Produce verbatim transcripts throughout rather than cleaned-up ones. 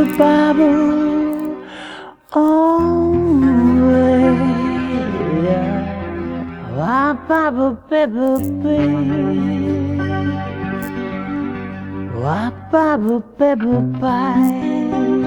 bubble bubble only. Wa bubble bubble bee. Wa bubble bubble bye.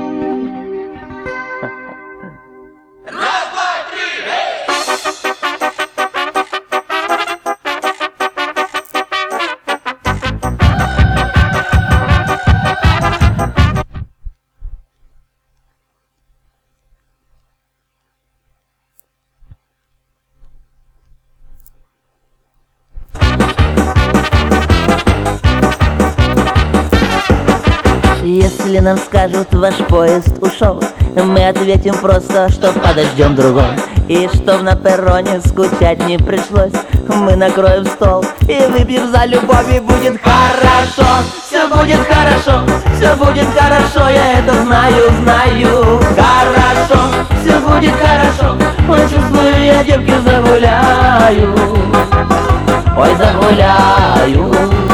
Если нам скажут, ваш поезд ушел, мы ответим просто, что подождем другой. И чтоб на перроне скучать не пришлось, мы накроем стол и выпьем за любовь, и будет хорошо. Все будет хорошо, все будет хорошо, я это знаю, знаю. Хорошо, все будет хорошо, ой, чувствую, я девки загуляю. Ой, загуляю.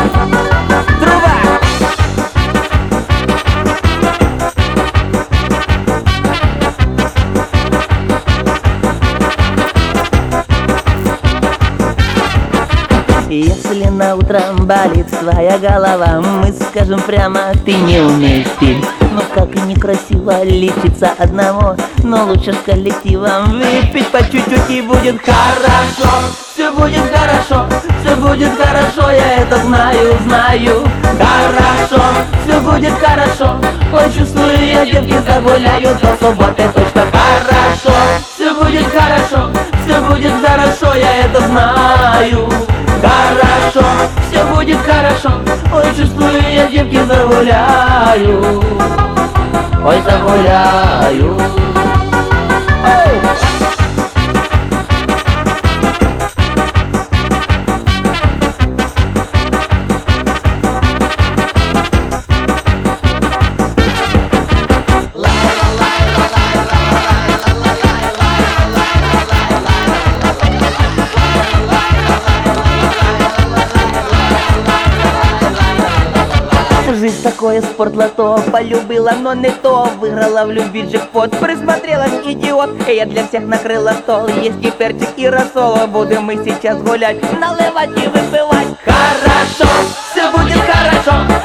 Если на утро болит твоя голова, мы скажем прямо, ты не умеешь петь. Ну как и некрасиво лечиться одному, но лучше с коллективом выпить по чуть-чуть, и будет хорошо. Все будет хорошо, все будет хорошо, я это знаю, знаю. Хорошо, все будет хорошо, ой, чувствую, я девки загуляю до субботы точно. Хорошо, все будет хорошо, все будет хорошо, я это знаю. Хорошо, все будет хорошо, ой, чувствую, я девки загуляю. Ой, загуляю. Ой! Жизнь такое спортлото, полюбила, но не то. Выиграла в любви джекпот, присмотрелась, идиот. Я для всех накрыла стол, есть и перчик, и рассол. Будем мы сейчас гулять, наливать и выпивать. Хорошо, все будет хорошо,